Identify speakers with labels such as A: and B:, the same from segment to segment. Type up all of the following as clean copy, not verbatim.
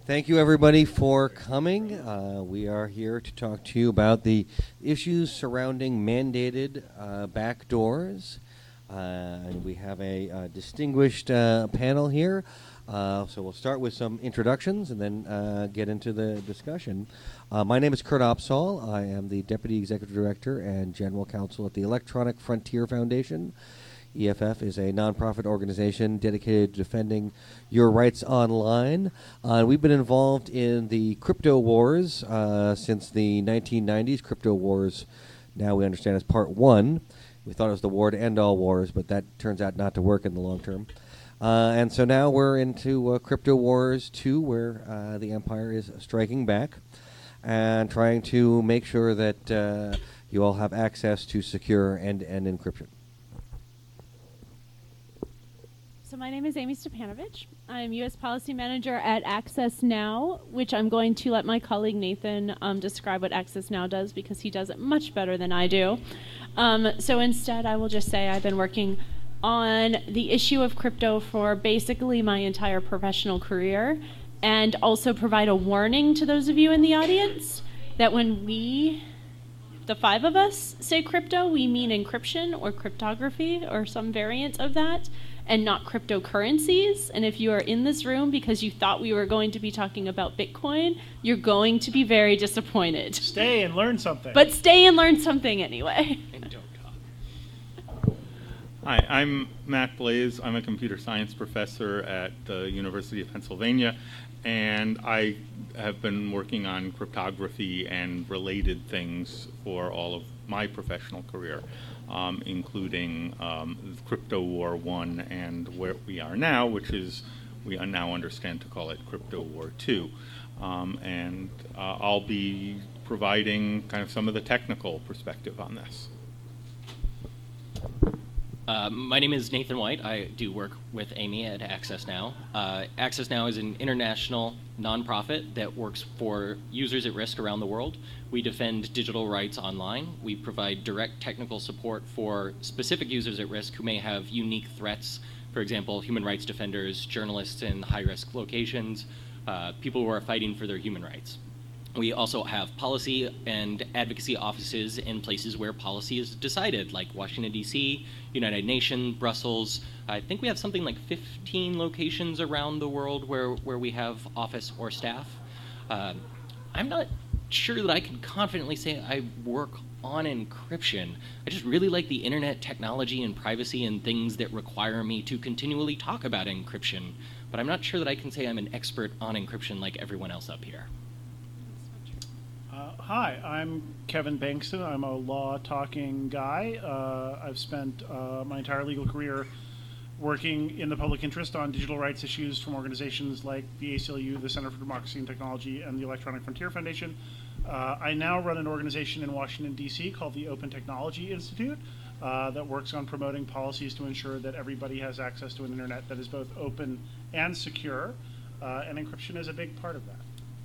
A: Thank you, everybody, for coming. We are here to talk to you about the issues surrounding mandated backdoors. And we have a distinguished panel here. So we'll start with some introductions and then get into the discussion. My name is Kurt Opsahl. I am the Deputy Executive Director and General Counsel at the Electronic Frontier Foundation. EFF is a nonprofit organization dedicated to defending your rights online. We've been involved in the crypto wars since the 1990s. Crypto wars, now we understand, is part one. We thought it was the war to end all wars, but that turns out not to work in the long term. And so now we're into Crypto Wars 2, where the Empire is striking back and trying to make sure that you all have access to secure end-to-end encryption.
B: So my name is Amy Stepanovich. I'm U.S. Policy Manager at Access Now, which I'm going to let my colleague Nathan describe what Access Now does because he does it much better than I do. So instead, I will just say I've been working on the issue of crypto for basically my entire professional career, and also provide a warning to those of you in the audience that when we, the five of us, say crypto, we mean encryption or cryptography or some variant of that, and not cryptocurrencies. And if you are in this room because you thought we were going to be talking about Bitcoin, you're going to be very disappointed.
C: Stay and learn something.
B: But stay and learn something anyway.
D: And don't talk. Hi, I'm Matt Blaze. I'm a computer science professor at the University of Pennsylvania, and I have been working on cryptography and related things for all of my professional career. Including Crypto War 1 and where we are now, which is, we now understand to call it Crypto War 2. And I'll be providing kind of some of the technical perspective on this.
E: My name is Nathan White. I do work with Amy at Access Now. Access Now is an international nonprofit that works for users at risk around the world. We defend digital rights online. We provide direct technical support for specific users at risk who may have unique threats. For example, human rights defenders, journalists in high-risk locations, people who are fighting for their human rights. We also have policy and advocacy offices in places where policy is decided, like Washington, D.C., United Nations, Brussels. I think we have something like 15 locations around the world where we have office or staff. I'm not sure that I can confidently say I work on encryption. I just really like the internet technology and privacy and things that require me to continually talk about encryption. But I'm not sure that I can say I'm an expert on encryption like everyone else up here.
C: Hi, I'm Kevin Bankston. I'm a law-talking guy. I've spent my entire legal career working in the public interest on digital rights issues from organizations like the ACLU, the Center for Democracy and Technology, and the Electronic Frontier Foundation. I now run an organization in Washington, D.C. called the Open Technology Institute that works on promoting policies to ensure that everybody has access to an internet that is both open and secure, and encryption is a big part of that.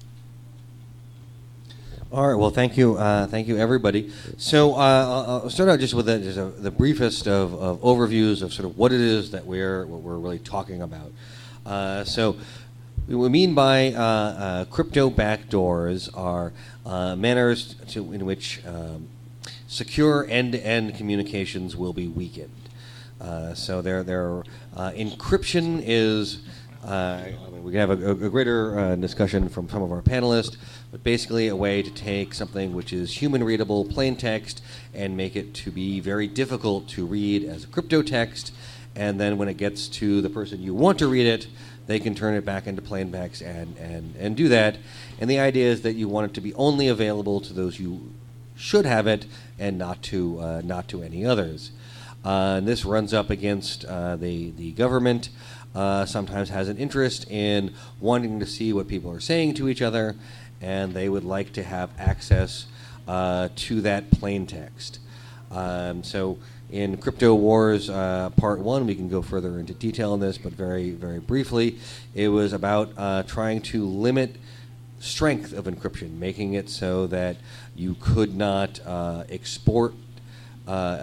A: All right. Well, thank you, everybody. So I'll start out just with the briefest of overviews of sort of what it is that we're really talking about. So what we mean by crypto backdoors are manners in which secure end-to-end communications will be weakened. So encryption is. We can have a greater discussion from some of our panelists, but basically a way to take something which is human readable, plain text, and make it to be very difficult to read as a crypto text, and then when it gets to the person you want to read it, they can turn it back into plain text and do that. And the idea is that you want it to be only available to those who should have it, and not to any others. And this runs up against the government. Sometimes has an interest in wanting to see what people are saying to each other, and they would like to have access to that plain text. So in Crypto Wars Part 1, we can go further into detail on this, but very, very briefly, it was about trying to limit strength of encryption, making it so that you could not export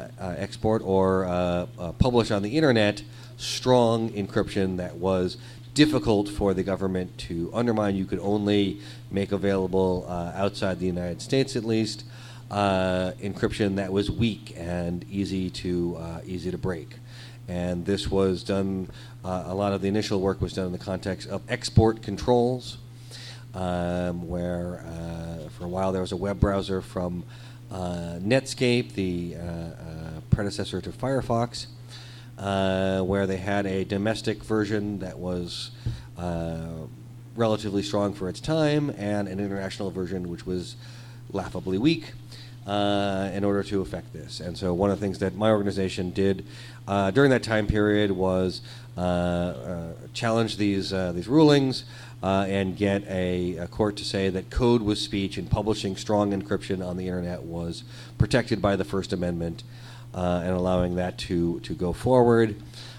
A: or publish on the internet strong encryption that was difficult for the government to undermine. You could only make available outside the United States, at least, encryption that was weak and easy to break. And this was done. A lot of the initial work was done in the context of export controls, where for a while there was a web browser from Netscape, the predecessor to Firefox, where they had a domestic version that was relatively strong for its time, and an international version which was laughably weak in order to affect this. And so one of the things that my organization did during that time period was challenge these rulings and get a court to say that code was speech, and publishing strong encryption on the internet was protected by the First Amendment, and allowing that to go forward.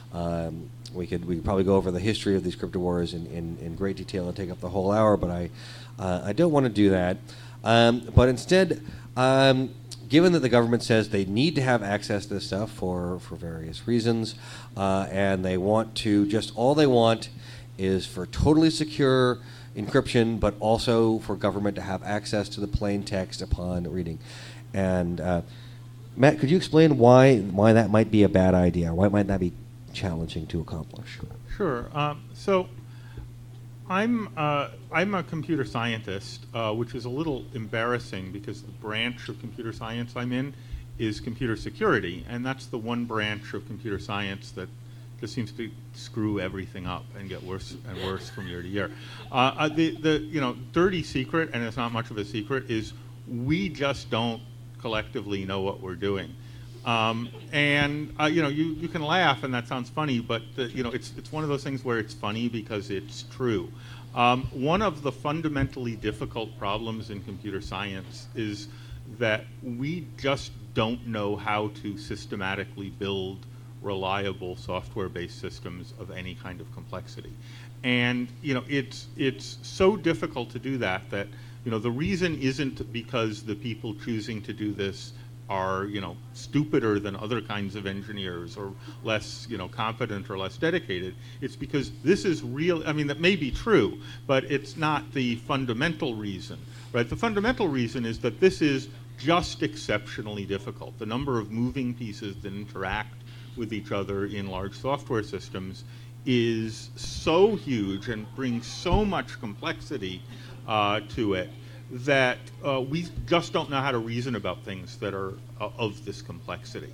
A: We could probably go over the history of these crypto wars in great detail and take up the whole hour, but I don't want to do that. But instead, given that the government says they need to have access to this stuff for various reasons, and they want to all they want is for totally secure encryption, but also for government to have access to the plain text upon reading. And Matt, could you explain why that might be a bad idea? Why might that be challenging to accomplish?
D: Sure. So I'm a computer scientist, which is a little embarrassing because the branch of computer science I'm in is computer security, and that's the one branch of computer science that just seems to screw everything up and get worse and worse from year to year. The dirty secret, and it's not much of a secret, is we just don't collectively know what we're doing. You can laugh and that sounds funny, but it's one of those things where it's funny because it's true. One of the fundamentally difficult problems in computer science is that we just don't know how to systematically build reliable software-based systems of any kind of complexity. And it's so difficult to do that the reason isn't because the people choosing to do this are stupider than other kinds of engineers or less competent or less dedicated. It's because this is real. I mean, that may be true, but it's not the fundamental reason, right? The fundamental reason is that this is just exceptionally difficult. The number of moving pieces that interact with each other in large software systems is so huge and brings so much complexity to it that we just don't know how to reason about things that are of this complexity.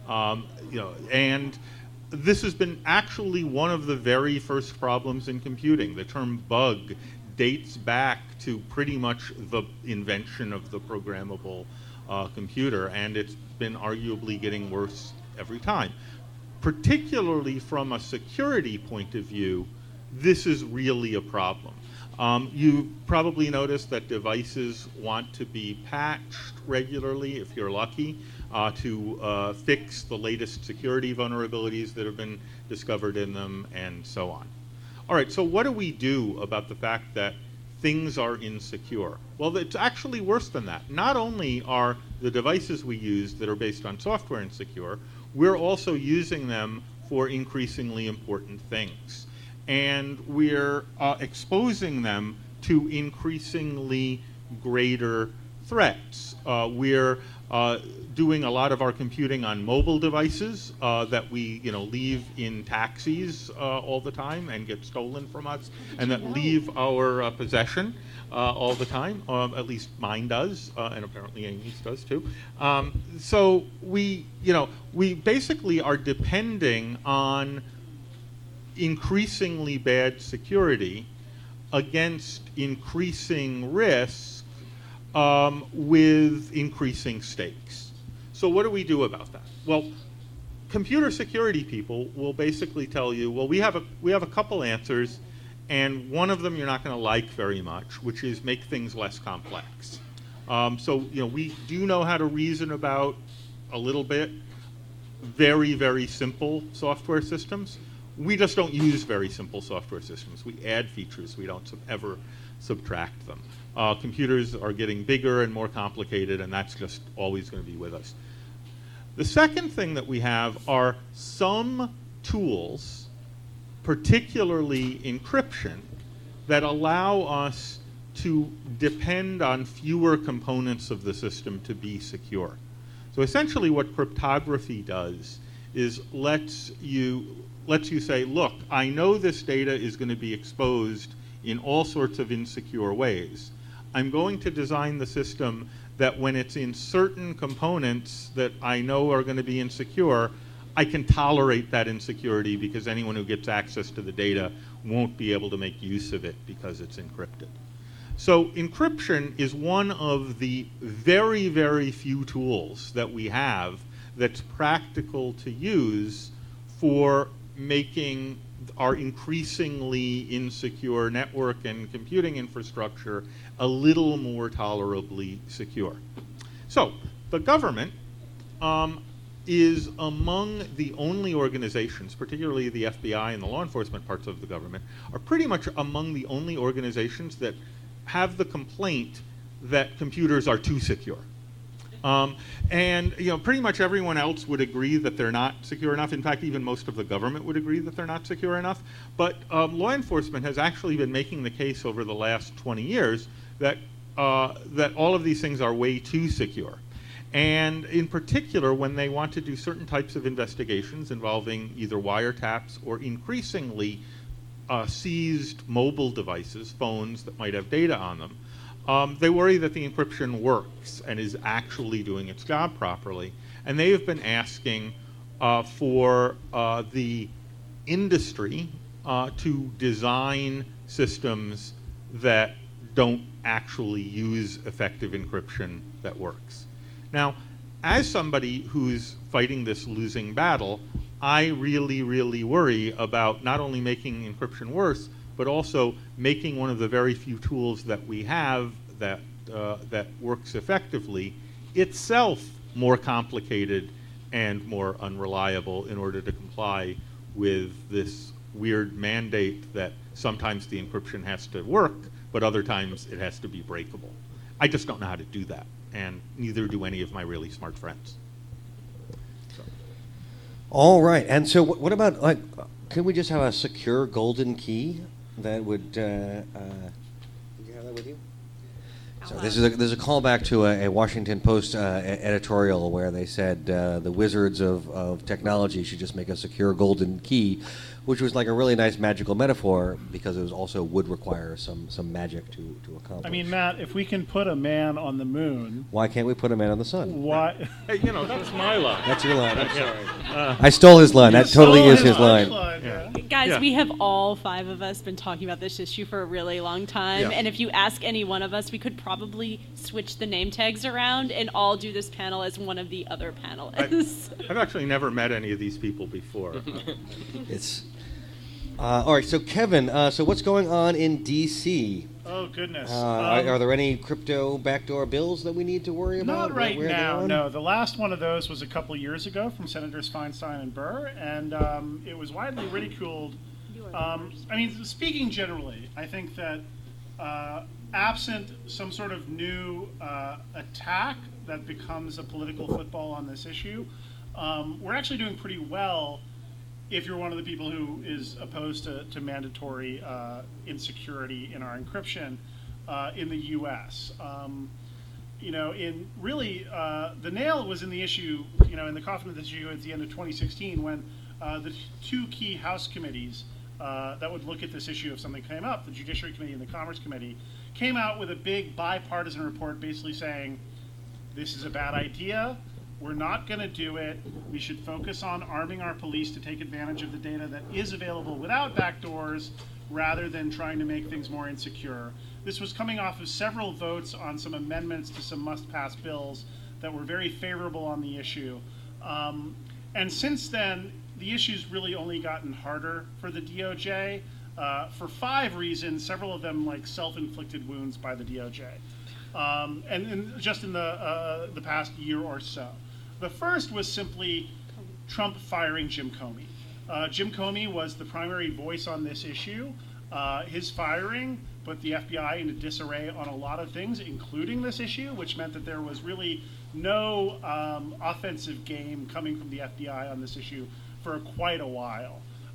D: And this has been actually one of the very first problems in computing. The term bug dates back to pretty much the invention of the programmable computer, and it's been arguably getting worse every time. Particularly from a security point of view, this is really a problem. You probably noticed that devices want to be patched regularly, if you're lucky, to fix the latest security vulnerabilities that have been discovered in them, and so on. All right, so what do we do about the fact that things are insecure? Well, it's actually worse than that. Not only are the devices we use that are based on software insecure, we're also using them for increasingly important things. And we're exposing them to increasingly greater threats. We're doing a lot of our computing on mobile devices that we leave in taxis all the time and get stolen from us, and that leave our possession all the time. At least mine does, and apparently Amy's does too. So we basically are depending on increasingly bad security against increasing risk with increasing stakes. So what do we do about that? Well, computer security people will basically tell you, well, we have a couple answers, and one of them you're not going to like very much, which is make things less complex. We do know how to reason about a little bit very, very simple software systems. We just don't use very simple software systems. We add features. We don't ever subtract them. Computers are getting bigger and more complicated, and that's just always going to be with us. The second thing that we have are some tools, particularly encryption, that allow us to depend on fewer components of the system to be secure. So essentially what cryptography does is lets you say, look, I know this data is going to be exposed in all sorts of insecure ways. I'm going to design the system that when it's in certain components that I know are going to be insecure, I can tolerate that insecurity because anyone who gets access to the data won't be able to make use of it because it's encrypted. So encryption is one of the very, very few tools that we have that's practical to use for making our increasingly insecure network and computing infrastructure a little more tolerably secure. So the government is among the only organizations, particularly the FBI and the law enforcement parts of the government, are pretty much among the only organizations that have the complaint that computers are too secure. And pretty much everyone else would agree that they're not secure enough. In fact, even most of the government would agree that they're not secure enough. But law enforcement has actually been making the case over the last 20 years that all of these things are way too secure. And in particular, when they want to do certain types of investigations involving either wiretaps or increasingly seized mobile devices, phones that might have data on them, they worry that the encryption works and is actually doing its job properly. And they have been asking for the industry to design systems that don't actually use effective encryption that works. Now, as somebody who's fighting this losing battle, I really, really worry about not only making encryption worse, but also making one of the very few tools that we have that works effectively itself more complicated and more unreliable in order to comply with this weird mandate that sometimes the encryption has to work, but other times it has to be breakable. I just don't know how to do that, and neither do any of my really smart friends.
A: All right, and so what about, like, can we just have a secure golden key that would, do you have that with you? So this is a callback to a Washington Post editorial where they said the wizards of technology should just make a secure golden key, which was like a really nice magical metaphor because it was also would require some magic to accomplish.
C: I mean, Matt, if we can put a man on the moon,
A: why can't we put a man on the sun?
C: why?
D: Hey, that's my line.
A: That's your line. I'm sorry. I stole his line. That totally is his line.
C: Yeah.
B: Guys,
D: Yeah.
B: we have all five of us been talking about this issue for a really long time,
D: Yeah.
B: and if you ask any one of us, we could probably switch the name tags around and all do this panel as one of the other panelists.
D: I've actually never met any of these people before.
A: It's all right. So Kevin, so what's going on in D.C.?
C: Oh goodness.
A: Are there any crypto backdoor bills that we need to worry about?
C: Not right
A: Where
C: now,
A: they're on?
C: no. The last one of those was a couple years ago from Senators Feinstein and Burr, and it was widely ridiculed. I mean, speaking generally, I think that absent some sort of new attack that becomes a political football on this issue, we're actually doing pretty well if you're one of the people who is opposed to mandatory insecurity in our encryption in the U.S. In really, the nail was in the issue, in the coffin of this issue at the end of 2016 when the two key House committees that would look at this issue if something came up, the Judiciary Committee and the Commerce Committee, came out with a big bipartisan report basically saying, this is a bad idea. We're not going to do it. We should focus on arming our police to take advantage of the data that is available without backdoors rather than trying to make things more insecure. This was coming off of several votes on some amendments to some must-pass bills that were very favorable on the issue. And since then, the issue's really only gotten harder for the DOJ for 5 reasons, several of them like self-inflicted wounds by the DOJ. And just in the past year or so. The first was simply Trump firing Jim Comey. Jim Comey was the primary voice on this issue. His firing put the FBI into disarray on a lot of things, including this issue, which meant that there was really no offensive game coming from the FBI on this issue for quite a while.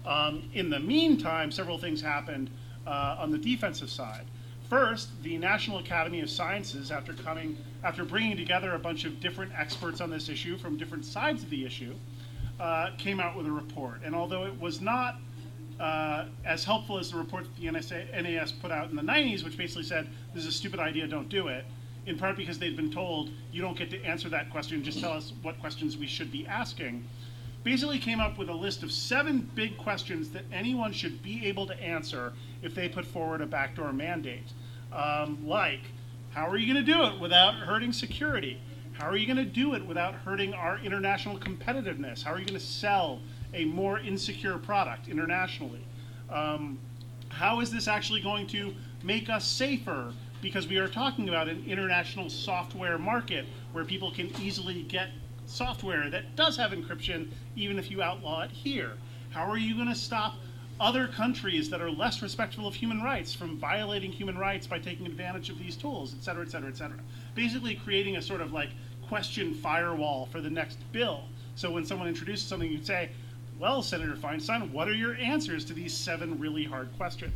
C: In the meantime, several things happened on the defensive side. First, the National Academy of Sciences, after bringing together a bunch of different experts on this issue from different sides of the issue, came out with a report. And although it was not as helpful as the report that the NAS put out in the 90s, which basically said, this is a stupid idea, don't do it, in part because they'd been told, you don't get to answer that question, just tell us what questions we should be asking, basically came up with a list of 7 big questions that anyone should be able to answer if they put forward a backdoor mandate. Like, how are you going to do it without hurting security? How are you going to do it without hurting our international competitiveness? How are you going to sell a more insecure product internationally? How is this actually going to make us safer? Because we are talking about an international software market where people can easily get software that does have encryption even if you outlaw it here. How are you going to stop other countries that are less respectful of human rights from violating human rights by taking advantage of these tools, et cetera, et cetera, et cetera? Basically creating a sort of like question firewall for the next bill. So when someone introduces something, you'd say, well, Senator Feinstein, what are your answers to these 7 really hard questions?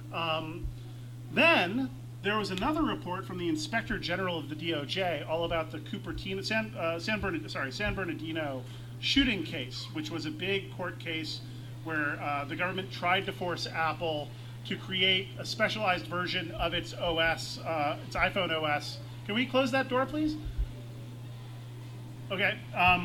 C: Then there was another report from the Inspector General of the DOJ all about the San Bernardino shooting case, which was a big court case where the government tried to force Apple to create a specialized version of its OS, its iPhone OS. Can we close that door, please? Okay.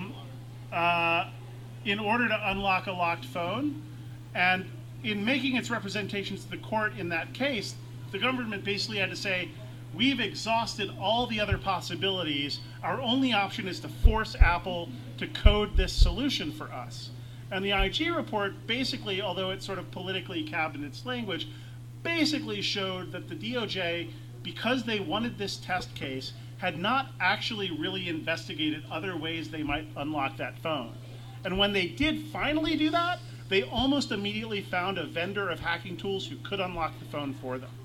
C: In order to unlock a locked phone. And in making its representations to the court in that case, the government basically had to say, we've exhausted all the other possibilities. Our only option is to force Apple to code this solution for us. And the IG report basically, although it sort of politically cabbed in its language, basically showed that the DOJ, because they wanted this test case, had not actually really investigated other ways they might unlock that phone. And when they did finally do that, they almost immediately found a vendor of hacking tools who could unlock the phone for them.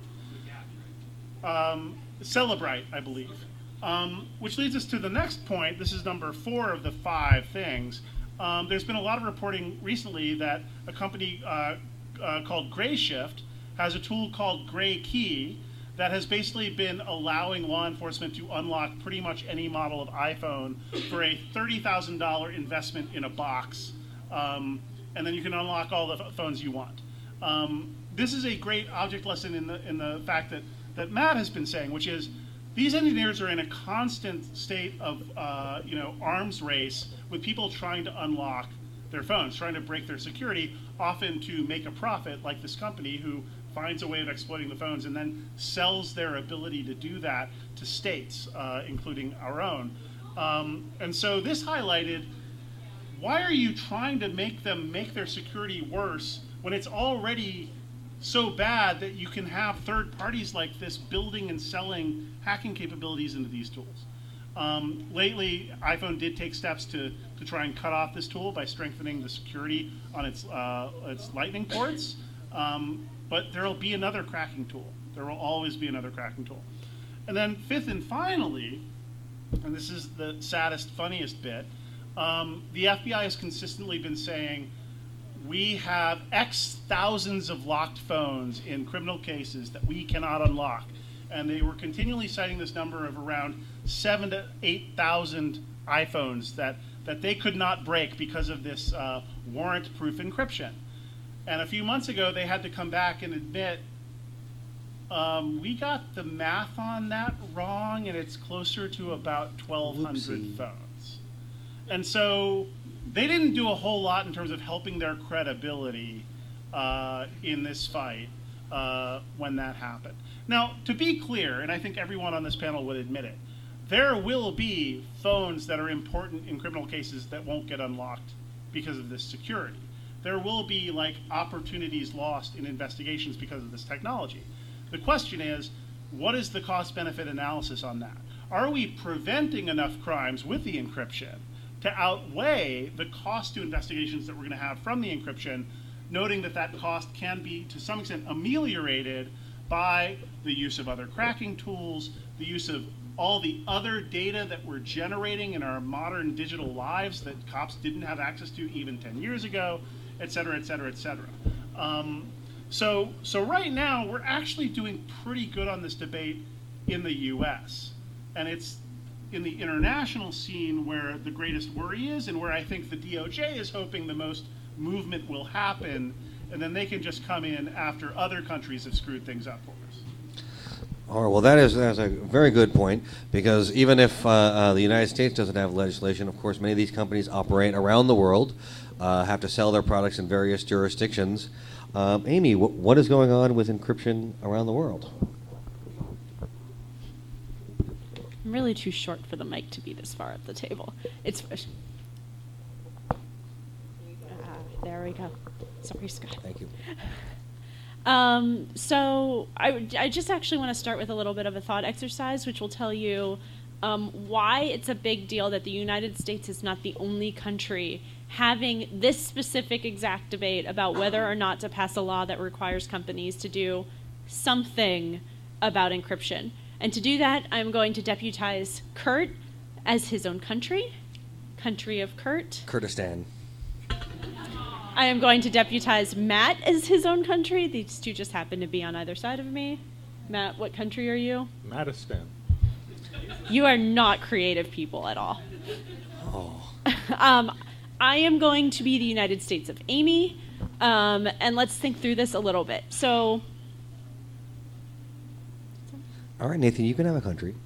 C: Cellebrite, I believe. Which leads us to the next point. This is number 4 of the 5 things. There's been a lot of reporting recently that a company called Grayshift has a tool called Gray Key that has basically been allowing law enforcement to unlock pretty much any model of iPhone for a $30,000 investment in a box. And then you can unlock all the phones you want. This is a great object lesson in the fact that Matt has been saying, which is these engineers are in a constant state of arms race with people trying to unlock their phones, trying to break their security, often to make a profit, like this company who finds a way of exploiting the phones and then sells their ability to do that to states, including our own. And so this highlighted, why are you trying to make them make their security worse when it's already so bad that you can have third parties like this building and selling hacking capabilities into these tools? Lately, iPhone did take steps to try and cut off this tool by strengthening the security on its Lightning ports. But there will be another cracking tool. There will always be another cracking tool. And then 5th and finally, and this is the saddest, funniest bit, the FBI has consistently been saying, we have X thousands of locked phones in criminal cases that we cannot unlock. And they were continually citing this number of around 7,000 to 8,000 iPhones that they could not break because of this warrant-proof encryption. And a few months ago, they had to come back and admit, we got the math on that wrong, and it's closer to about 1,200 phones. And so they didn't do a whole lot in terms of helping their credibility in this fight when that happened. Now, to be clear, and I think everyone on this panel would admit it, there will be phones that are important in criminal cases that won't get unlocked because of this security. There will be like opportunities lost in investigations because of this technology. The question is, what is the cost-benefit analysis on that? Are we preventing enough crimes with the encryption to outweigh the cost to investigations that we're going to have from the encryption, noting that that cost can be, to some extent, ameliorated by the use of other cracking tools, the use of all the other data that we're generating in our modern digital lives that cops didn't have access to even 10 years ago, et cetera, et cetera, et cetera. So right now, we're actually doing pretty good on this debate in the U.S. And it's in the international scene where the greatest worry is, and where I think the DOJ is hoping the most movement will happen, and then they can just come in after other countries have screwed things up for us.
A: All right, well, that's a very good point, because even if the United States doesn't have legislation, of course, many of these companies operate around the world, have to sell their products in various jurisdictions. Amy, what is going on with encryption around the world?
B: I'm really too short for the mic to be this far up the table. It's there we go. Sorry, Scott.
A: Thank you.
B: So I just actually want to start with a little bit of a thought exercise, which will tell you why it's a big deal that the United States is not the only country having this specific exact debate about whether or not to pass a law that requires companies to do something about encryption. And to do that, I'm going to deputize Kurt as his own country of Kurt.
A: Kurdistan.
B: I am going to deputize Matt as his own country. These two just happen to be on either side of me. Matt, what country are you?
F: Mattistan.
B: You are not creative people at all.
A: Oh.
B: I am going to be the United States of Amy, and let's think through this a little bit. So,
A: All right, Nathan, you can have a country.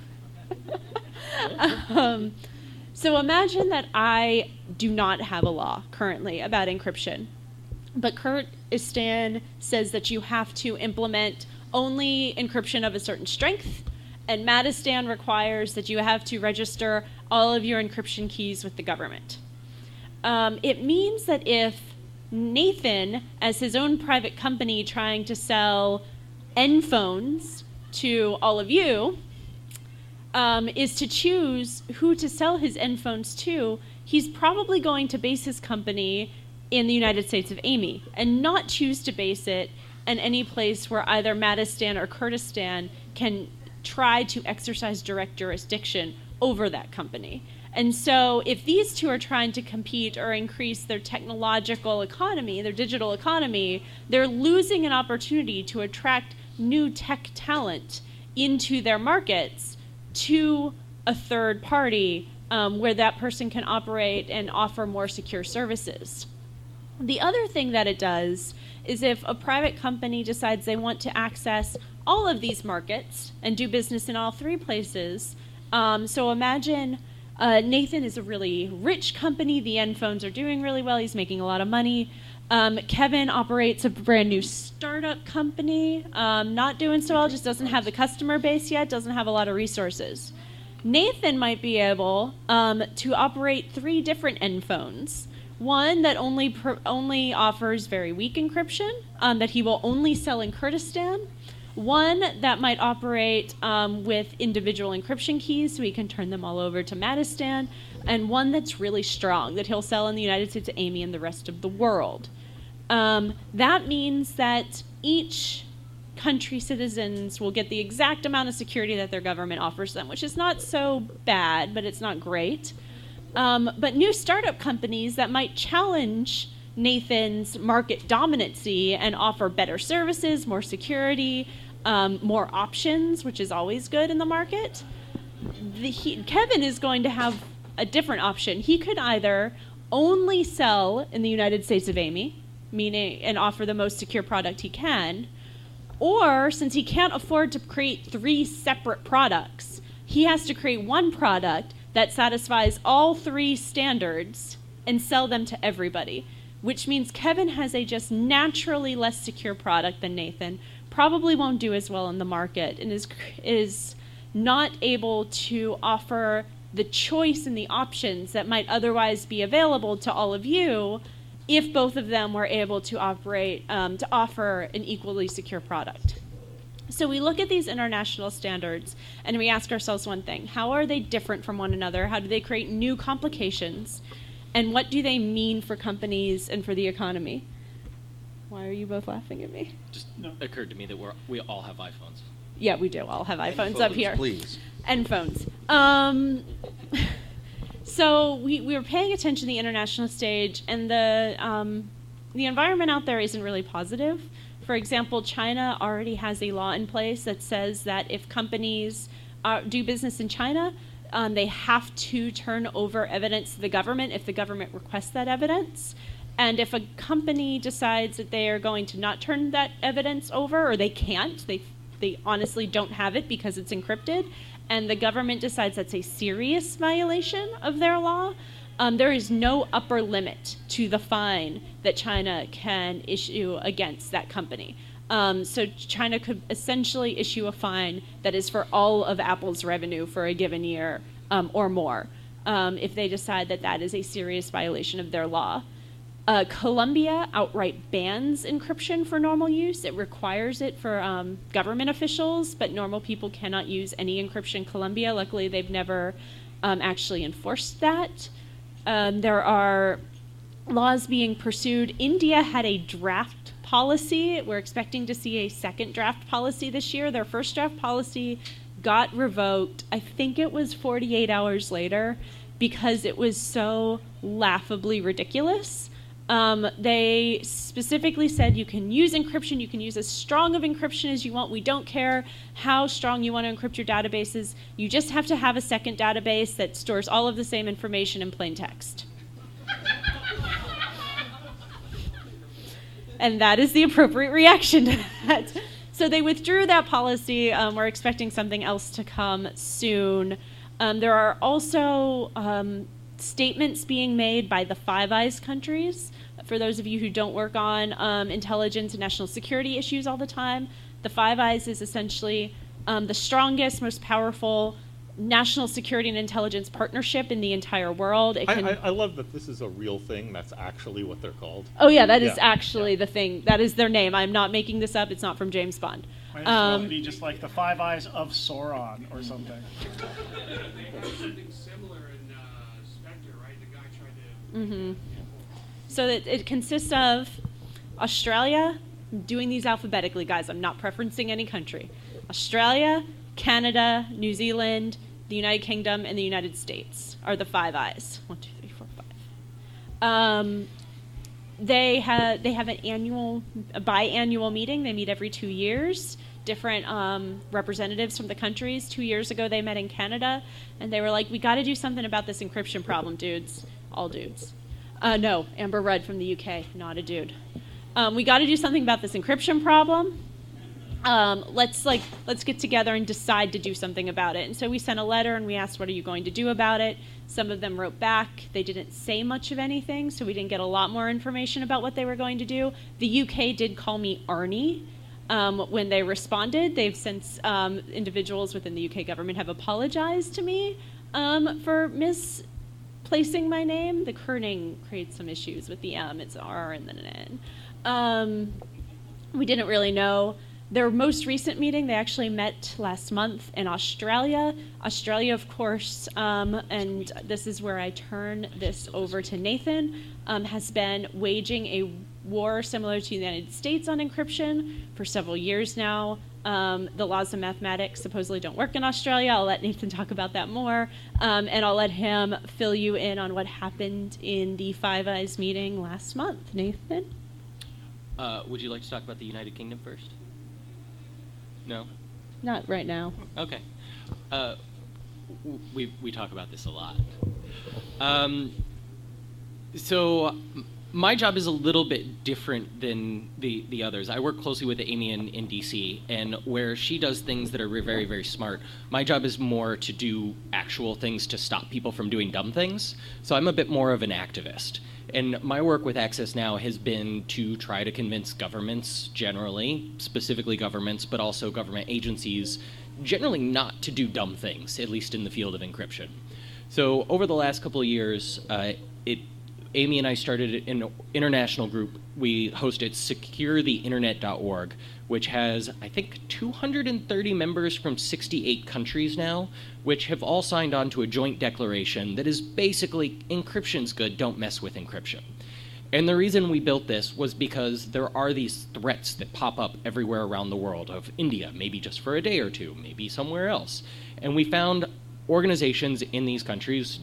B: So imagine that I do not have a law currently about encryption, but Kurdistan says that you have to implement only encryption of a certain strength, and Mattistan requires that you have to register all of your encryption keys with the government. It means that if Nathan, as his own private company trying to sell N-phones to all of you, is to choose who to sell his N-phones to, he's probably going to base his company in the United States of Amy and not choose to base it in any place where either Mattistan or Kurdistan can try to exercise direct jurisdiction over that company. And so if these two are trying to compete or increase their technological economy, their digital economy, they're losing an opportunity to attract new tech talent into their markets to a third party where that person can operate and offer more secure services. The other thing that it does is if a private company decides they want to access all of these markets and do business in all three places, so imagine Nathan is a really rich company, the N-phones are doing really well, he's making a lot of money. Kevin operates a brand new startup company, not doing so well, just doesn't have the customer base yet, doesn't have a lot of resources. Nathan might be able to operate 3 different N-phones. One that only offers very weak encryption, that he will only sell in Kurdistan. One that might operate with individual encryption keys so he can turn them all over to Mattistan. And one that's really strong that he'll sell in the United States of Amy and the rest of the world. That means that each country citizens will get the exact amount of security that their government offers them, which is not so bad, but it's not great. But new startup companies that might challenge Nathan's market dominancy and offer better services, more security, more options, which is always good in the market. Kevin is going to have a different option. He could either only sell in the United States of Amy, meaning and offer the most secure product he can, or since he can't afford to create 3 separate products, he has to create one product that satisfies all 3 standards and sell them to everybody, which means Kevin has a just naturally less secure product than Nathan, probably won't do as well in the market, and is not able to offer the choice and the options that might otherwise be available to all of you if both of them were able to operate, to offer an equally secure product. So we look at these international standards and we ask ourselves one thing: how are they different from one another? How do they create new complications? And what do they mean for companies and for the economy? Why are you both laughing at me?
E: Just occurred to me that we all have iPhones.
B: Yeah, we do all have iPhones up here.
A: Please.
B: And phones. So we were paying attention to the international stage, and the environment out there isn't really positive. For example, China already has a law in place that says that if companies do business in China, they have to turn over evidence to the government if the government requests that evidence. And if a company decides that they are going to not turn that evidence over, or they can't, they honestly don't have it because it's encrypted, and the government decides that's a serious violation of their law, there is no upper limit to the fine that China can issue against that company. So China could essentially issue a fine that is for all of Apple's revenue for a given year or more, if they decide that that is a serious violation of their law. Colombia outright bans encryption for normal use. It requires it for government officials, but normal people cannot use any encryption in Colombia. Luckily, they've never actually enforced that. There are laws being pursued. India had a draft policy. We're expecting to see a second draft policy this year. Their first draft policy got revoked, I think it was 48 hours later, because it was so laughably ridiculous. They specifically said you can use encryption, you can use as strong of encryption as you want. We don't care how strong you want to encrypt your databases. You just have to have a second database that stores all of the same information in plain text. And that is the appropriate reaction to that. So they withdrew that policy. We're expecting something else to come soon. There are also statements being made by the Five Eyes countries. For those of you who don't work on intelligence and national security issues all the time, the Five Eyes is essentially the strongest, most powerful national security and intelligence partnership in the entire world.
F: I love that this is a real thing. That's actually what they're called.
B: Oh yeah, that is actually the thing. That is their name. I'm not making this up. It's not from James Bond.
C: Might as well be just like the Five Eyes of Sauron or something.
G: Something similar in Spectre, right? The guy tried to...
B: Mm-hmm. So it consists of Australia, I'm doing these alphabetically, guys. I'm not preferencing any country. Australia, Canada, New Zealand, the United Kingdom, and the United States are the Five Eyes. 1, 2, 3, 4, 5. They have a biannual meeting. They meet every 2 years. Different representatives from the countries. 2 years ago, they met in Canada, and they were like, "We got to do something about this encryption problem, dudes. All dudes." No, Amber Rudd from the UK, not a dude. We got to do something about this encryption problem. Let's get together and decide to do something about it. And so we sent a letter and we asked, what are you going to do about it? Some of them wrote back. They didn't say much of anything, so we didn't get a lot more information about what they were going to do. The UK did call me Arnie when they responded. They've since, individuals within the UK government have apologized to me for misplacing my name. The kerning creates some issues with the M. It's R and then an N. We didn't really know. Their most recent meeting, they actually met last month in Australia. Australia, of course, and this is where I turn this over to Nathan, has been waging a war similar to the United States on encryption for several years now. The laws of mathematics supposedly don't work in Australia. I'll let Nathan talk about that more, and I'll let him fill you in on what happened in the Five Eyes meeting last month. Nathan?
E: Would you like to talk about the United Kingdom first? No?
B: Not right now.
E: Okay. We talk about this a lot. So my job is a little bit different than the others. I work closely with Amy in DC, and where she does things that are very, very smart, my job is more to do actual things to stop people from doing dumb things. So I'm a bit more of an activist. And my work with Access Now has been to try to convince governments generally, specifically governments, but also government agencies, generally not to do dumb things, at least in the field of encryption. So over the last couple of years, Amy and I started an international group. We hosted SecureTheInternet.org, which has, I think, 230 members from 68 countries now, which have all signed on to a joint declaration that is basically, encryption's good, don't mess with encryption. And the reason we built this was because there are these threats that pop up everywhere around the world of India, maybe just for a day or two, maybe somewhere else. And we found organizations in these countries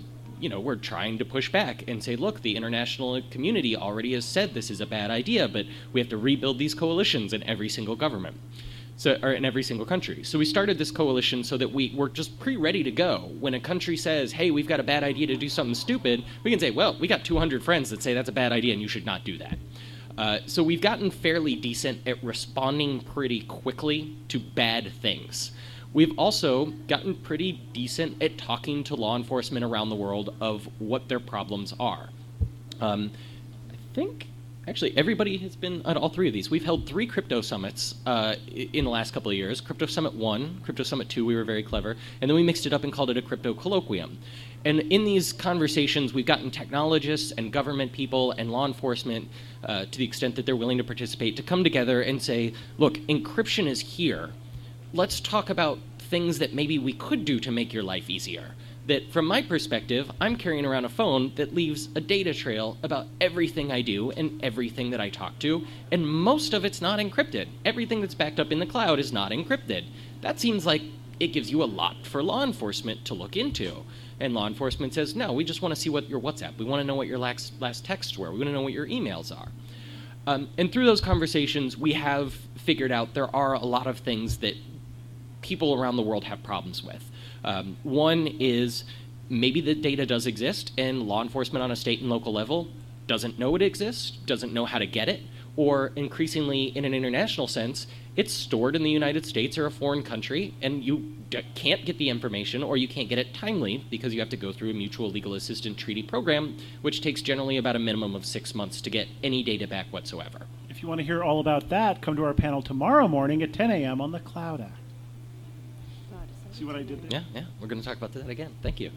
E: we're trying to push back and say, look, the international community already has said this is a bad idea, but we have to rebuild these coalitions in every single government. Or in every single country. So we started this coalition so that we were just pre-ready to go. When a country says, hey, we've got a bad idea to do something stupid, we can say, well, we got 200 friends that say that's a bad idea and you should not do that. So we've gotten fairly decent at responding pretty quickly to bad things. We've also gotten pretty decent at talking to law enforcement around the world of what their problems are. I think actually everybody has been at all three of these. We've held 3 crypto summits in the last couple of years. Crypto Summit 1, Crypto Summit 2, we were very clever, and then we mixed it up and called it a crypto colloquium. And in these conversations, we've gotten technologists and government people and law enforcement, to the extent that they're willing to participate, to come together and say, look, encryption is here. Let's talk about things that maybe we could do to make your life easier. That from my perspective, I'm carrying around a phone that leaves a data trail about everything I do and everything that I talk to, and most of it's not encrypted. Everything that's backed up in the cloud is not encrypted. That seems like it gives you a lot for law enforcement to look into. And law enforcement says, no, we just want to see what your WhatsApp, we want to know what your last texts were, we want to know what your emails are. And through those conversations, we have figured out there are a lot of things that people around the world have problems with. One is maybe the data does exist and law enforcement on a state and local level doesn't know it exists, doesn't know how to get it, or increasingly in an international sense, it's stored in the United States or a foreign country and you can't get the information or you can't get it timely because you have to go through a mutual legal assistance treaty program, which takes generally about a minimum of 6 months to get any data back whatsoever.
C: If you want to hear all about that, come to our panel tomorrow morning at 10 a.m. on the Cloud Act. See what I did there?
E: Yeah, we're going to talk about that again. Thank you.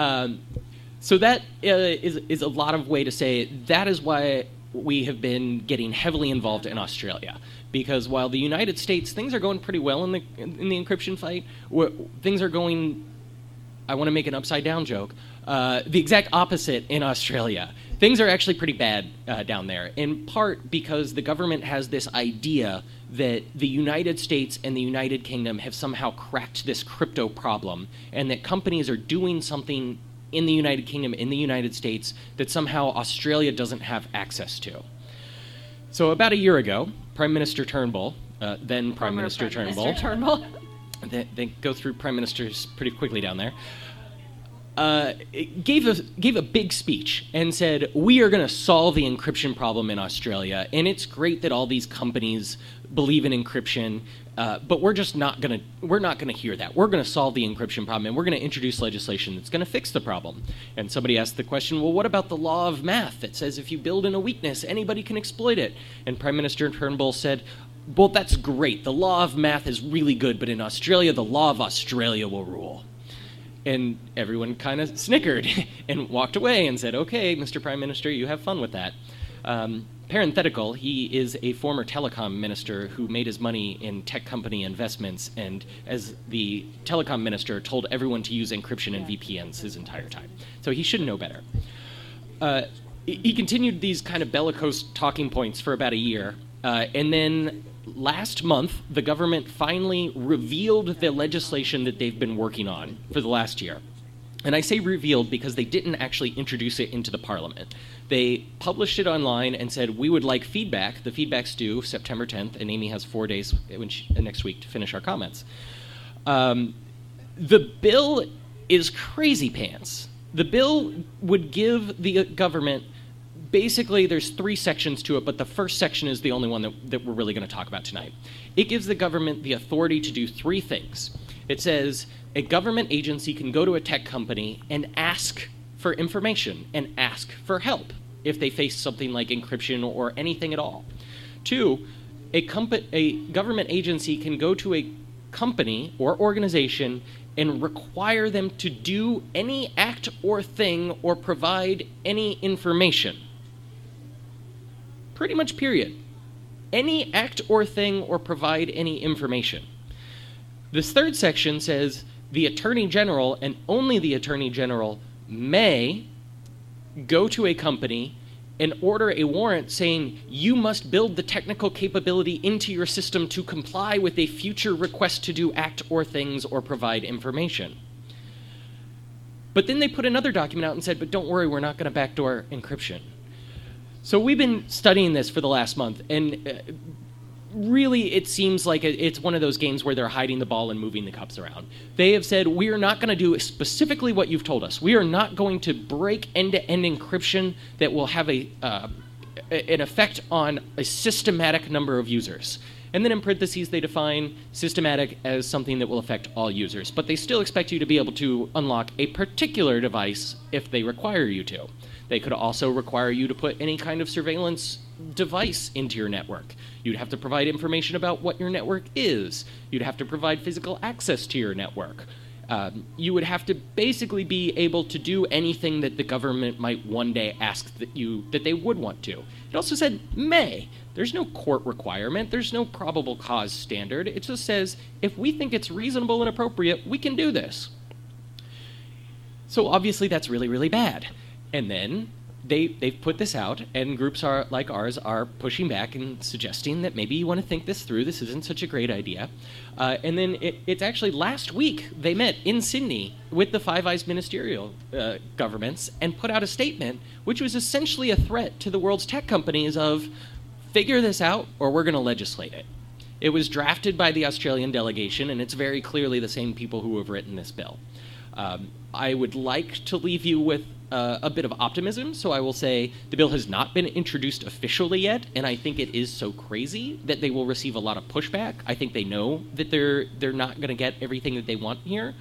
E: So that is a lot of way to say that is why we have been getting heavily involved in Australia. Because while the United States, things are going pretty well in the encryption fight, things are going, I want to make an upside down joke, the exact opposite in Australia. Things are actually pretty bad down there, in part because the government has this idea that the United States and the United Kingdom have somehow cracked this crypto problem, and that companies are doing something in the United Kingdom, in the United States, that somehow Australia doesn't have access to. So about a year ago, Prime Minister Turnbull, then Prime Minister Turnbull, they go through prime ministers pretty quickly down there, gave a big speech and said, we are going to solve the encryption problem in Australia, and it's great that all these companies believe in encryption, but we're not going to hear that. We're going to solve the encryption problem, and we're going to introduce legislation that's going to fix the problem. And somebody asked the question, well, what about the law of math that says if you build in a weakness, anybody can exploit it? And Prime Minister Turnbull said, well, that's great. The law of math is really good, but in Australia, the law of Australia will rule. And everyone kind of snickered and walked away and said, okay, Mr. Prime Minister, you have fun with that. Parenthetical, he is a former telecom minister who made his money in tech company investments, and as the telecom minister told everyone to use encryption and VPNs his entire time. So he should know better. He continued these kind of bellicose talking points for about a year, and then last month, the government finally revealed the legislation that they've been working on for the last year. And I say revealed because they didn't actually introduce it into the parliament. They published it online and said, we would like feedback. The feedback's due September 10th, and Amy has 4 days next week to finish our comments. The bill is crazy pants. The bill would give the government, basically there's 3 sections to it, but the first section is the only one that we're really going to talk about tonight. It gives the government the authority to do 3 things. It says a government agency can go to a tech company and ask for information and ask for help if they face something like encryption or anything at all. 2, a government agency can go to a company or organization and require them to do any act or thing or provide any information. Pretty much period. Any act or thing or provide any information. This third section says the Attorney General, and only the Attorney General, may go to a company and order a warrant saying you must build the technical capability into your system to comply with a future request to do act or things or provide information. But then they put another document out and said, but don't worry, we're not going to backdoor encryption. So we've been studying this for the last month, and really it seems like it's one of those games where they're hiding the ball and moving the cups around. They have said, we are not going to do specifically what you've told us. We are not going to break end-to-end encryption that will have an effect on a systematic number of users. And then in parentheses, they define systematic as something that will affect all users. But they still expect you to be able to unlock a particular device if they require you to. They could also require you to put any kind of surveillance device into your network. You'd have to provide information about what your network is. You'd have to provide physical access to your network. You would have to basically be able to do anything that the government might one day ask that they would want to. It also said may. There's no court requirement. There's no probable cause standard. It just says, if we think it's reasonable and appropriate, we can do this. So obviously that's really, really bad. And then they've put this out, and groups like ours are pushing back and suggesting that maybe you want to think this through. This isn't such a great idea. And then it's actually last week they met in Sydney with the Five Eyes ministerial governments and put out a statement which was essentially a threat to the world's tech companies of figure this out or we're going to legislate it. It was drafted by the Australian delegation, and it's very clearly the same people who have written this bill. I would like to leave you with a bit of optimism, so I will say the bill has not been introduced officially yet, and I think it is so crazy that they will receive a lot of pushback. I think they know that they're not going to get everything that they want here,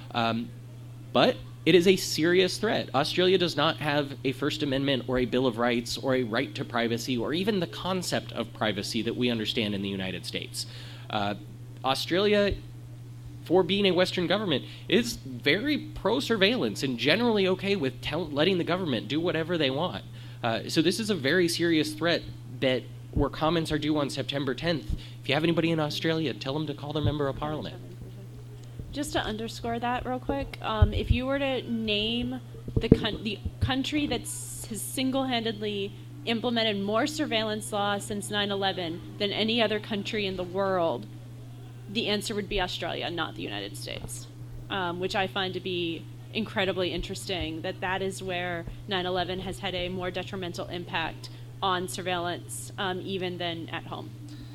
E: but it is a serious threat. Australia does not have a First Amendment or a Bill of Rights or a right to privacy or even the concept of privacy that we understand in the United States. Australia, for being a Western government, is very pro-surveillance and generally okay with letting the government do whatever they want. So this is a very serious threat where comments are due on September 10th. If you have anybody in Australia, tell them to call their member of parliament.
B: Just to underscore that real quick, if you were to name the country that has single-handedly implemented more surveillance law since 9/11 than any other country in the world, the answer would be Australia, not the United States, which I find to be incredibly interesting, that is where 9/11 has had a more detrimental impact on surveillance even than at home.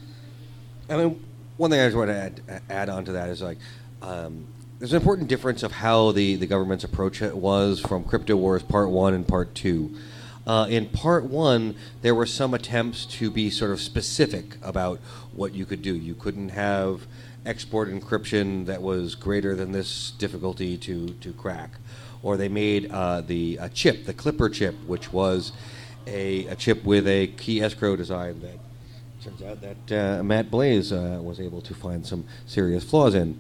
A: I mean, one thing I just want to add on to that is there's an important difference of how the government's approach was from Crypto Wars Part 1 and Part 2. In Part 1, there were some attempts to be sort of specific about what you could do. You couldn't have export encryption that was greater than this difficulty to crack. Or they made a chip, the Clipper chip, which was a chip with a key escrow design that turns out that Matt Blaze was able to find some serious flaws in.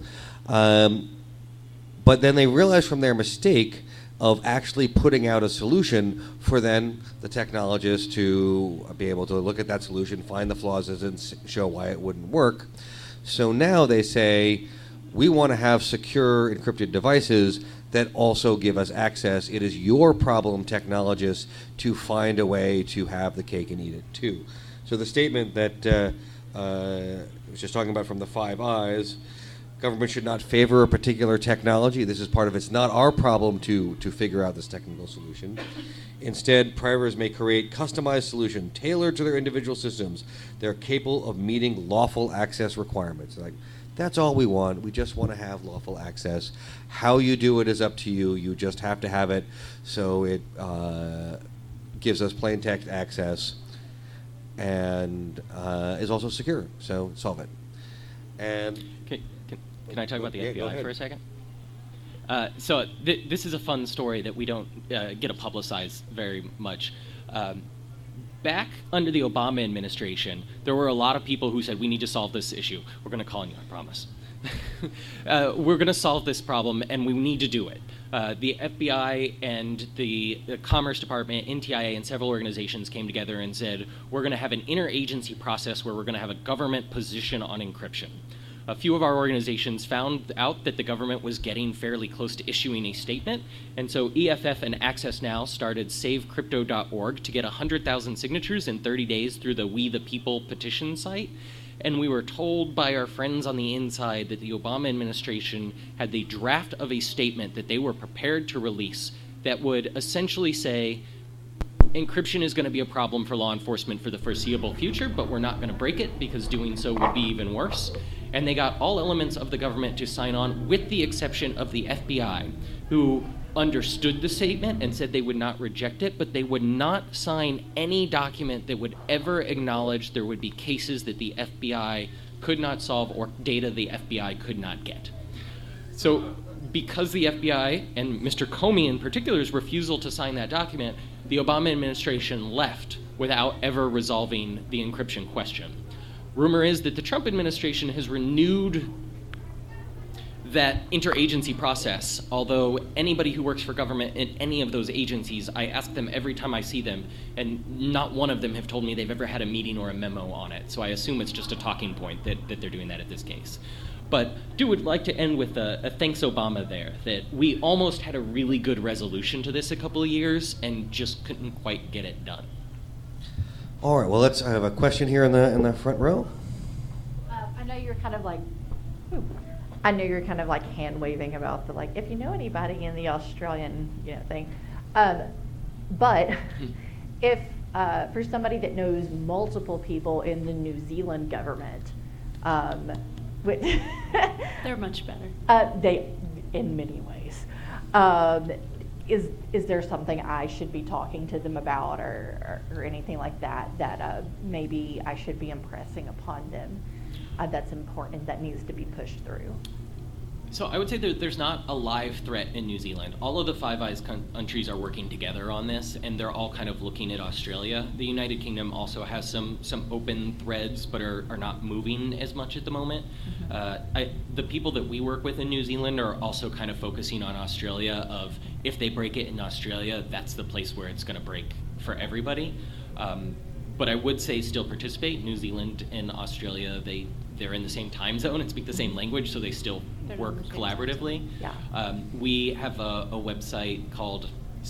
A: But then they realized from their mistake of actually putting out a solution for then the technologists to be able to look at that solution, find the flaws, and show why it wouldn't work. So now they say, we want to have secure encrypted devices that also give us access. It is your problem, technologists, to find a way to have the cake and eat it too. So the statement that I was just talking about from the Five Eyes, government should not favor a particular technology. This is part of it's not our problem to figure out this technical solution. Instead, privers may create customized solutions tailored to their individual systems. They're capable of meeting lawful access requirements. Like, that's all we want. We just want to have lawful access. How you do it is up to you. You just have to have it so it gives us plain text access and is also secure. So solve it. And
E: Can I talk about the
A: go
E: FBI
A: ahead.
E: for a second? So this is a fun story that we don't get to publicize very much. Back under the Obama administration, there were a lot of people who said, we need to solve this issue. We're going to call on you, I promise. We're going to solve this problem, and we need to do it. The FBI and the Commerce Department, NTIA, and several organizations came together and said, we're going to have an interagency process where we're going to have a government position on encryption. A few of our organizations found out that the government was getting fairly close to issuing a statement, and so EFF and Access Now started SaveCrypto.org to get 100,000 signatures in 30 days through the We the People petition site. And we were told by our friends on the inside that the Obama administration had the draft of a statement that they were prepared to release that would essentially say, encryption is going to be a problem for law enforcement for the foreseeable future, but we're not going to break it because doing so would be even worse. And they got all elements of the government to sign on, with the exception of the FBI, who understood the statement and said they would not reject it, but they would not sign any document that would ever acknowledge there would be cases that the FBI could not solve or data the FBI could not get. So because the FBI, and Mr. Comey in particular's refusal to sign that document, the Obama administration left without ever resolving the encryption question. Rumor is that the Trump administration has renewed that interagency process, although anybody who works for government in any of those agencies, I ask them every time I see them, and not one of them have told me they've ever had a meeting or a memo on it. So I assume it's just a talking point that they're doing that at this case. But would like to end with a thanks Obama there, that we almost had a really good resolution to this a couple of years and just couldn't quite get it done.
A: All right, well, I have a question here in the front row.
H: I know you're kind of like hand waving about the if you know anybody in the Australian thing, but if for somebody that knows multiple people in the New Zealand government,
B: They're much better.
H: they in many ways. Is there something I should be talking to them about or anything like that maybe I should be impressing upon them that's important, that needs to be pushed through?
E: So I would say that there's not a live threat in New Zealand. All of the Five Eyes countries are working together on this, and they're all kind of looking at Australia. The United Kingdom also has some open threads, but are not moving as much at the moment. The people that we work with in New Zealand are also kind of focusing on Australia, of if they break it in Australia, that's the place where it's going to break for everybody. But I would say still participate. New Zealand and Australia, they're in the same time zone and speak the same language, so they still work collaboratively.
H: Yeah.
E: We have a website called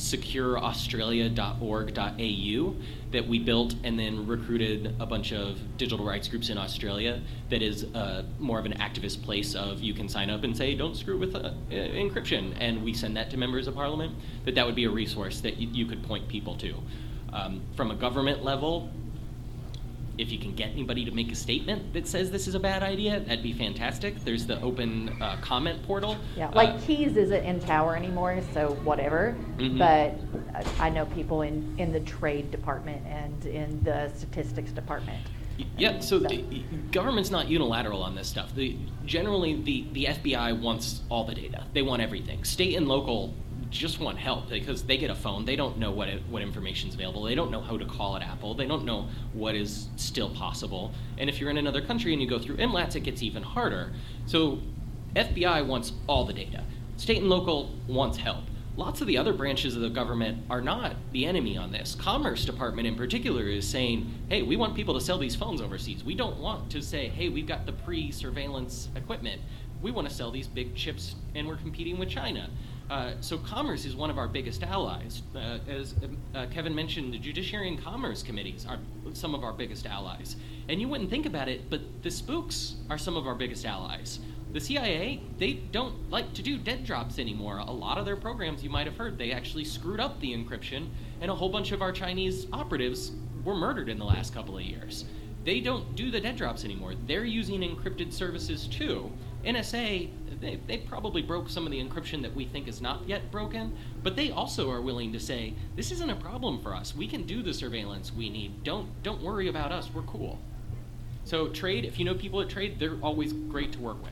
E: secureaustralia.org.au that we built and then recruited a bunch of digital rights groups in Australia that is more of an activist place of you can sign up and say, don't screw with encryption, and we send that to members of parliament. That would be a resource that you could point people to. From a government level, if you can get anybody to make a statement that says this is a bad idea, that'd be fantastic. There's the open comment portal.
H: Yeah, Keys isn't in power anymore, so whatever. Mm-hmm. But I know people in the trade department and in the statistics department.
E: Yeah, so the government's not unilateral on this stuff. Generally, the FBI wants all the data. They want everything. State and local just want help because they get a phone. They don't know what information's available. They don't know how to call at Apple. They don't know what is still possible. And if you're in another country and you go through MLATs, it gets even harder. So FBI wants all the data. State and local wants help. Lots of the other branches of the government are not the enemy on this. Commerce Department in particular is saying, hey, we want people to sell these phones overseas. We don't want to say, hey, we've got the pre-surveillance equipment. We want to sell these big chips and we're competing with China. So commerce is one of our biggest allies. As Kevin mentioned, the Judiciary and Commerce Committees are some of our biggest allies. And you wouldn't think about it, but the spooks are some of our biggest allies. The CIA, they don't like to do dead drops anymore. A lot of their programs, you might have heard, they actually screwed up the encryption, and a whole bunch of our Chinese operatives were murdered in the last couple of years. They don't do the dead drops anymore. They're using encrypted services too. NSA, they probably broke some of the encryption that we think is not yet broken, but they also are willing to say, this isn't a problem for us. We can do the surveillance we need. Don't worry about us. We're cool. So trade, if you know people at trade, they're always great to work with.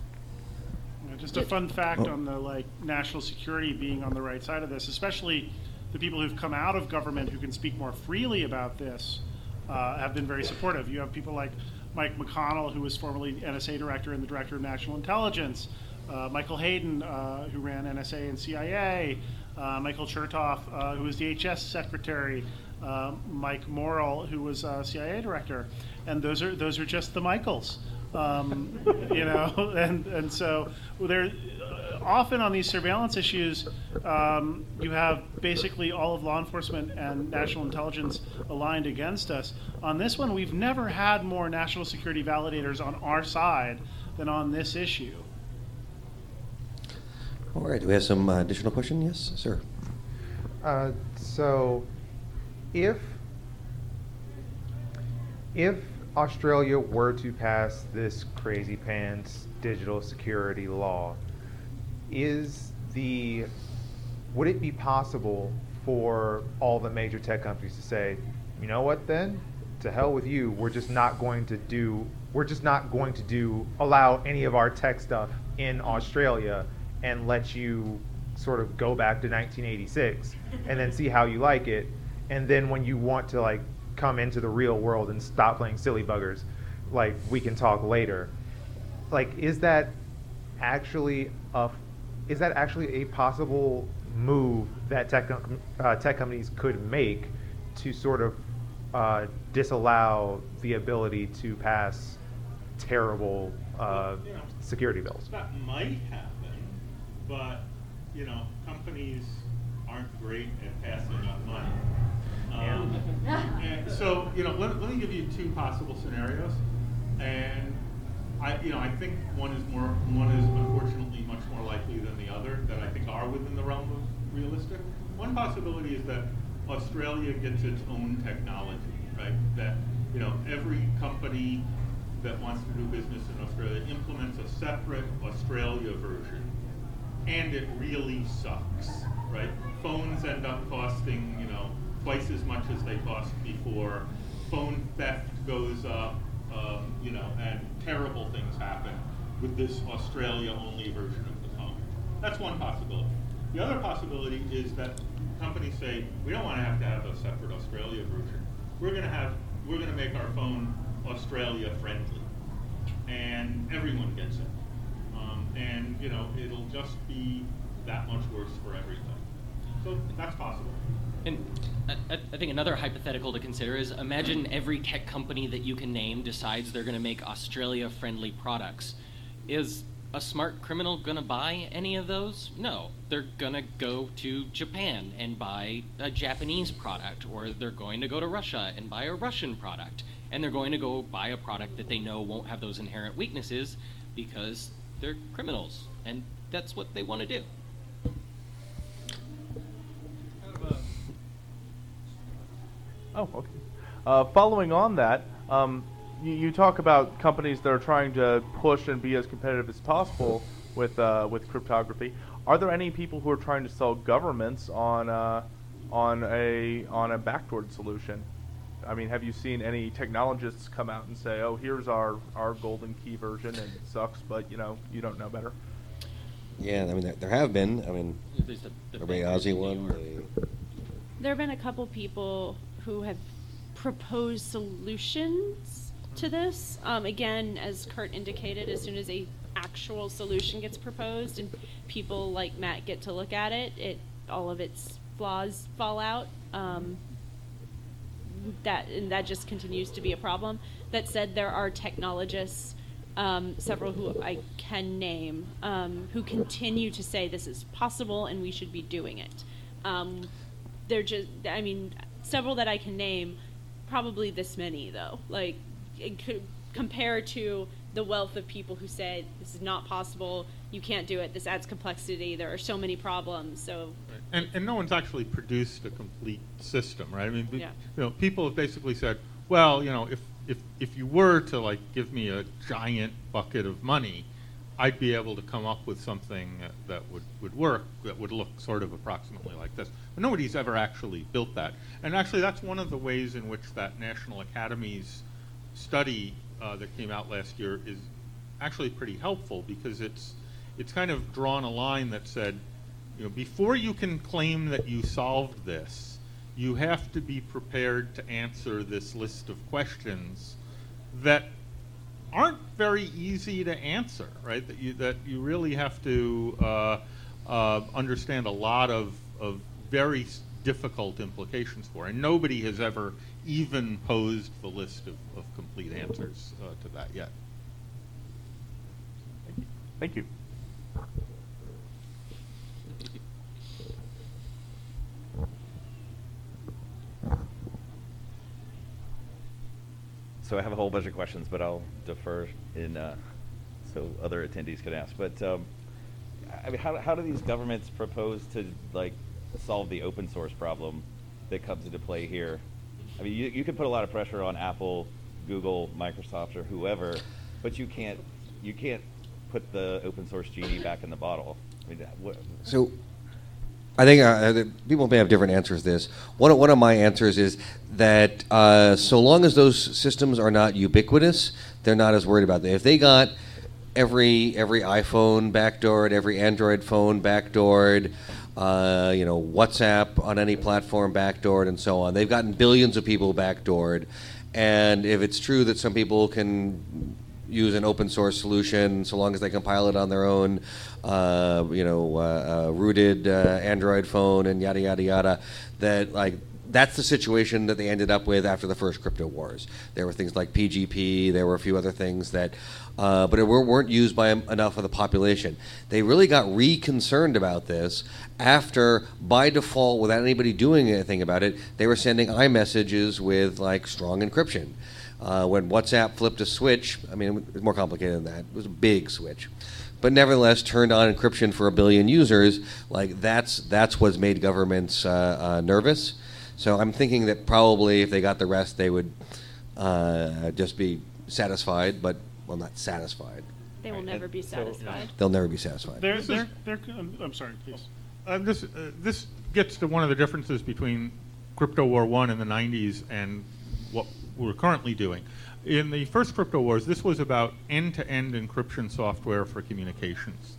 C: Just a fun fact on the national security being on the right side of this, especially the people who've come out of government who can speak more freely about this have been very supportive. You have people like Mike McConnell, who was formerly NSA director and the director of national intelligence, Michael Hayden, who ran NSA and CIA, Michael Chertoff, who was DHS secretary, Mike Morrell, who was CIA director, and those are just the Michaels. You know, and so there, often on these surveillance issues, you have basically all of law enforcement and national intelligence aligned against us. On this one, we've never had more national security validators on our side than on this issue.
A: All right, do we have some additional question? Yes, sir.
I: So, if Australia were to pass this crazy pants digital security law, would it be possible for all the major tech companies to say, you know what, then to hell with you, we're just not going to allow any of our tech stuff in Australia and let you sort of go back to 1986 and then see how you like it, and then when you want to like come into the real world and stop playing silly buggers, like we can talk later. Like, is that actually a possible move that tech companies could make to sort of disallow the ability to pass terrible security bills?
F: That might happen, but companies aren't great at passing up money. And so, let me give you two possible scenarios, and I think one is unfortunately much more likely than the other, that I think are within the realm of realistic. One possibility is that Australia gets its own technology, right? That every company that wants to do business in Australia implements a separate Australia version, and it really sucks, right? Phones end up costing twice as much as they cost before. Phone theft goes up, and terrible things happen with this Australia-only version of the phone. That's one possibility. The other possibility is that companies say, we don't want to have a separate Australia version. We're going to make our phone Australia-friendly, and everyone gets it. And it'll just be that much worse for everybody. So that's possible.
E: And I think another hypothetical to consider is, imagine every tech company that you can name decides they're going to make Australia-friendly products. Is a smart criminal going to buy any of those? No. They're going to go to Japan and buy a Japanese product, or they're going to go to Russia and buy a Russian product. And they're going to go buy a product that they know won't have those inherent weaknesses because they're criminals, and that's what they want to do.
J: Oh, okay. Following on that, you talk about companies that are trying to push and be as competitive as possible with cryptography. Are there any people who are trying to sell governments on a backdoored solution? I mean, have you seen any technologists come out and say, "Oh, here's our golden key version, and it sucks, but you don't know better"?
A: Yeah, I mean, there have been. I mean, the Aussie one.
B: There have been a couple people who have proposed solutions to this. Again, as Kurt indicated, as soon as a actual solution gets proposed and people like Matt get to look at it, all of its flaws fall out. That just continues to be a problem. That said, there are technologists, several who I can name, who continue to say this is possible and we should be doing it. Several that I can name, probably this many though. Like, compared to the wealth of people who say this is not possible, you can't do it, this adds complexity, there are so many problems. So,
F: and no one's actually produced a complete system, right? I mean,
B: yeah.
F: People have basically said, well, if you were to like give me a giant bucket of money, I'd be able to come up with something that would work, that would look sort of approximately like this. But nobody's ever actually built that. And actually, that's one of the ways in which that National Academies study that came out last year is actually pretty helpful, because it's kind of drawn a line that said, before you can claim that you solved this, you have to be prepared to answer this list of questions that aren't very easy to answer, right? That you really have to understand a lot of very difficult implications for, and nobody has ever even posed the list of complete answers to that yet.
J: Thank you.
K: So I have a whole bunch of questions, but I'll defer in so other attendees can ask. But I mean, how do these governments propose to like solve the open source problem that comes into play here? I mean, you can put a lot of pressure on Apple, Google, Microsoft, or whoever, but you can't put the open source genie back in the bottle. I mean,
A: So I think people may have different answers to this. One of my answers is that so long as those systems are not ubiquitous, they're not as worried about that. If they got every iPhone backdoored, every Android phone backdoored, WhatsApp on any platform backdoored, and so on, they've gotten billions of people backdoored. And if it's true that some people can use an open source solution, so long as they compile it on their own, rooted Android phone and yada yada yada, that's the situation that they ended up with after the first crypto wars. There were things like PGP, there were a few other things that, but it weren't used by enough of the population. They really got concerned about this after, by default, without anybody doing anything about it, they were sending iMessages with like strong encryption. When WhatsApp flipped a switch, I mean, it was more complicated than that. It was a big switch. But nevertheless, turned on encryption for 1 billion users. Like that's what's made governments nervous. So I'm thinking that probably if they got the rest, they would just be satisfied, but, well, not satisfied.
B: They will never be satisfied.
A: They'll never be satisfied.
C: I'm sorry, please.
F: This gets to one of the differences between Crypto War 1 in the 90s and what we're currently doing. In the first crypto wars, this was about end-to-end encryption software for communications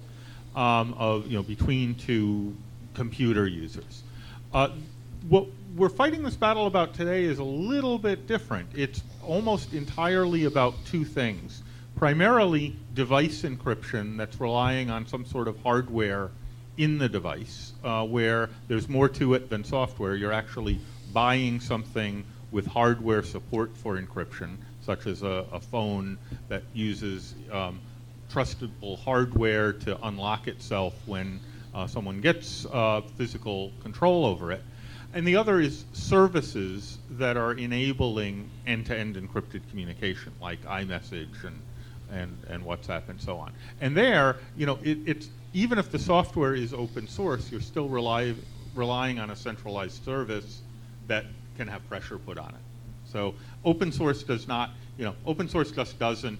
F: between two computer users. What we're fighting this battle about today is a little bit different. It's almost entirely about two things. Primarily device encryption that's relying on some sort of hardware in the device, where there's more to it than software. You're actually buying something with hardware support for encryption, such as a phone that uses trustable hardware to unlock itself when someone gets physical control over it. And the other is services that are enabling end-to-end encrypted communication, like iMessage and WhatsApp and so on. And there, it's even if the software is open source, you're still relying on a centralized service that can have pressure put on it. So open source does not, open source just doesn't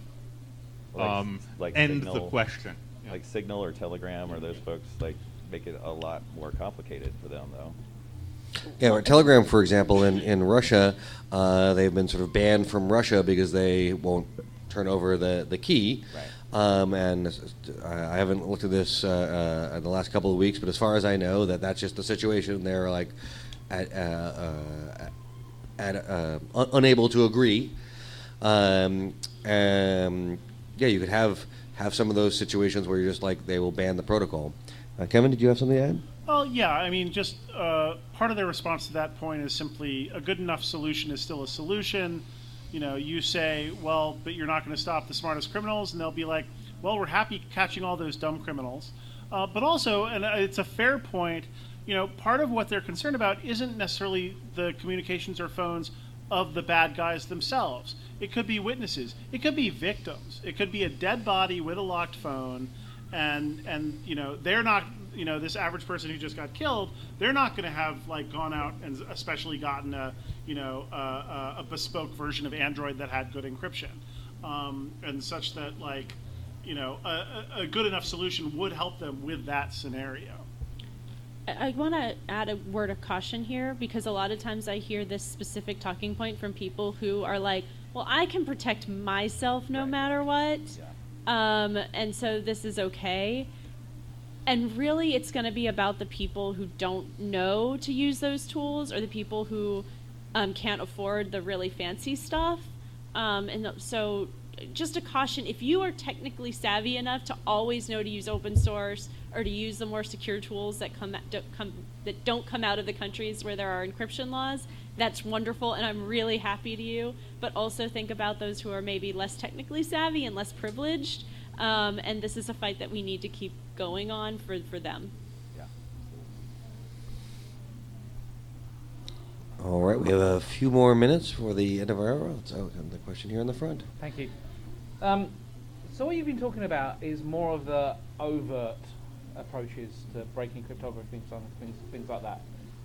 K: like
F: end
K: Signal,
F: the question.
K: Like Signal or Telegram or those folks make it a lot more complicated for them though.
A: Yeah, Telegram, for example, in Russia, they've been sort of banned from Russia because they won't turn over the key.
K: Right.
A: And I haven't looked at this in the last couple of weeks, but as far as I know, that's just the situation. They're like unable to agree. Yeah, you could have some of those situations where you're just like they will ban the protocol. Kevin, did you have something to add?
C: Well, yeah, I mean, just part of their response to that point is simply a good enough solution is still a solution. You say, well, but you're not going to stop the smartest criminals, and they'll be like, well, we're happy catching all those dumb criminals. But also, and it's a fair point, part of what they're concerned about isn't necessarily the communications or phones of the bad guys themselves. It could be witnesses. It could be victims. It could be a dead body with a locked phone, and they're not, this average person who just got killed, they're not going to have gone out and especially gotten a bespoke version of Android that had good encryption, and such that a good enough solution would help them with that scenario.
B: I want to add a word of caution here, because a lot of times I hear this specific talking point from people who are like, well, I can protect myself no matter what, and so this is okay. And really, it's going to be about the people who don't know to use those tools, or the people who can't afford the really fancy stuff. So just a caution, if you are technically savvy enough to always know to use open source or to use the more secure tools that don't come out of the countries where there are encryption laws, that's wonderful, and I'm really happy to you. But also think about those who are maybe less technically savvy and less privileged, And this is a fight that we need to keep going on for them.
J: Yeah.
A: All right, we have a few more minutes for the end of our hour. So the question here in the front.
L: Thank you. So what you've been talking about is more of the overt approaches to breaking cryptography, things like that.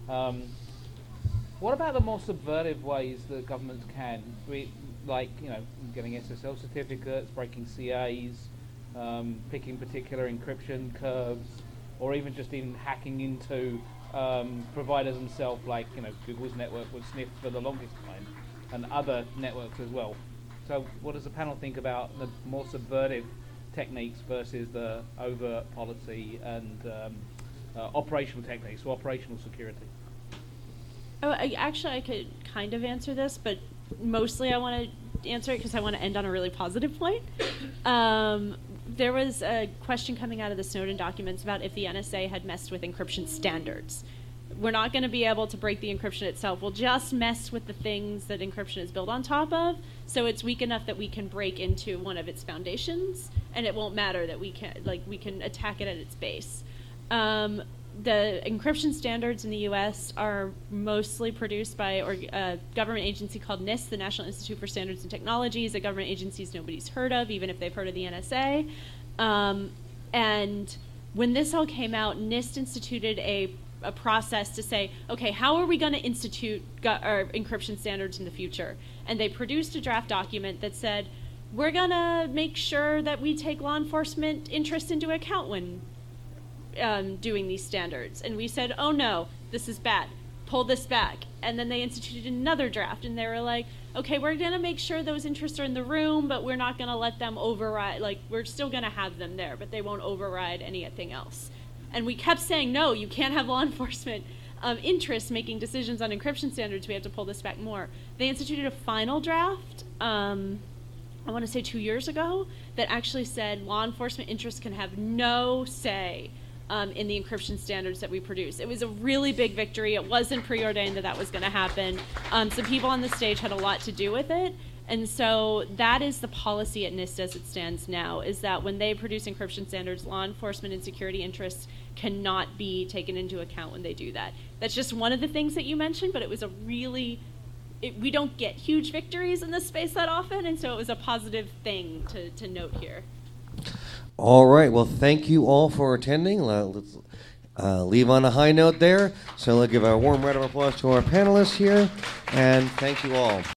L: What about the more subversive ways that governments can, like getting SSL certificates, breaking CAs, picking particular encryption curves, or even hacking into providers themselves, like Google's network was sniffed for the longest time, and other networks as well. So what does the panel think about the more subversive techniques versus the overt policy and operational techniques, so operational security?
B: Oh, I could kind of answer this, but mostly I want to answer it because I want to end on a really positive point. There was a question coming out of the Snowden documents about if the NSA had messed with encryption standards. We're not going to be able to break the encryption itself. We'll just mess with the things that encryption is built on top of, so it's weak enough that we can break into one of its foundations, and it won't matter that we can attack it at its base. The encryption standards in the U.S. are mostly produced by a government agency called NIST, the National Institute for Standards and Technologies, a government agency nobody's heard of, even if they've heard of the NSA. And when this all came out, NIST instituted a process to say, okay, how are we going to institute our encryption standards in the future? And they produced a draft document that said, we're going to make sure that we take law enforcement interest into account when doing these standards. And we said, oh no, this is bad, pull this back. And then they instituted another draft, and they were like, okay, we're going to make sure those interests are in the room, but we're not going to let them override, we're still going to have them there, but they won't override anything else. And we kept saying, no, you can't have law enforcement interests making decisions on encryption standards, we have to pull this back more. They instituted a final draft, I want to say 2 years ago, that actually said law enforcement interests can have no say in the encryption standards that we produce. It was a really big victory. It wasn't preordained that that was going to happen. Some people on the stage had a lot to do with it. And so that is the policy at NIST as it stands now, is that when they produce encryption standards, law enforcement and security interests cannot be taken into account when they do that. That's just one of the things that you mentioned, but it was a really, we don't get huge victories in this space that often, and so it was a positive thing to note here.
A: All right. Well, thank you all for attending. Let's leave on a high note there. So let's give a warm round of applause to our panelists here, and thank you all.